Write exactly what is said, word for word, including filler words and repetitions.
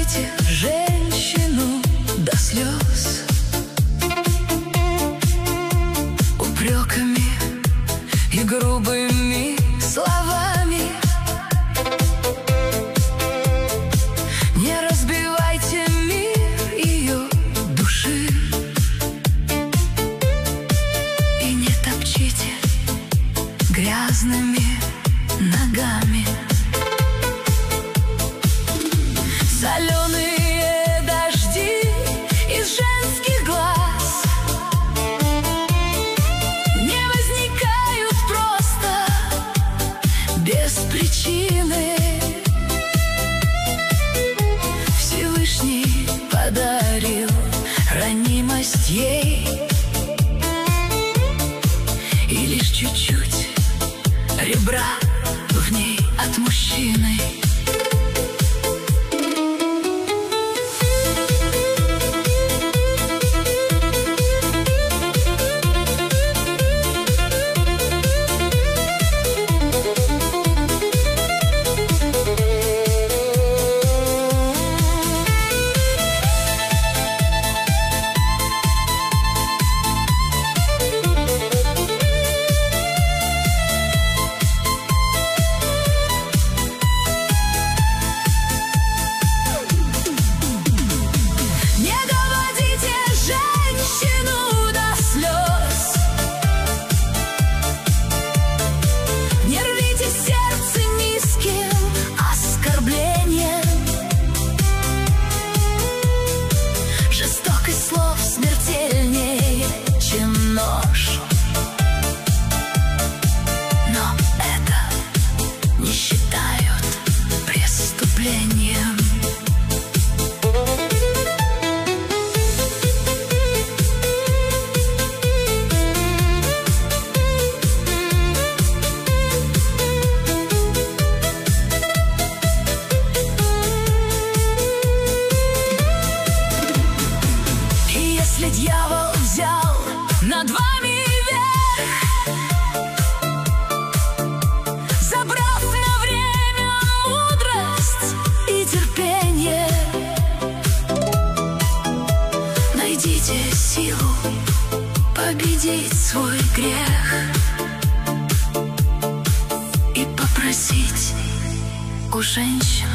доводите женщину до слез упреками и грубыми словами. Не разбивайте мир ее души и не топчите грязными ногами. Соленые дожди из женских глаз не возникают просто без причины. Всевышний подарил ранимость ей и лишь чуть-чуть ребра в ней от мужчины. Слов смертельнее, чем нож. Но это не считают преступлением. Если дьявол взял над вами верх, забрав на время мудрость и терпение, найдите силу победить свой грех и попросить у женщин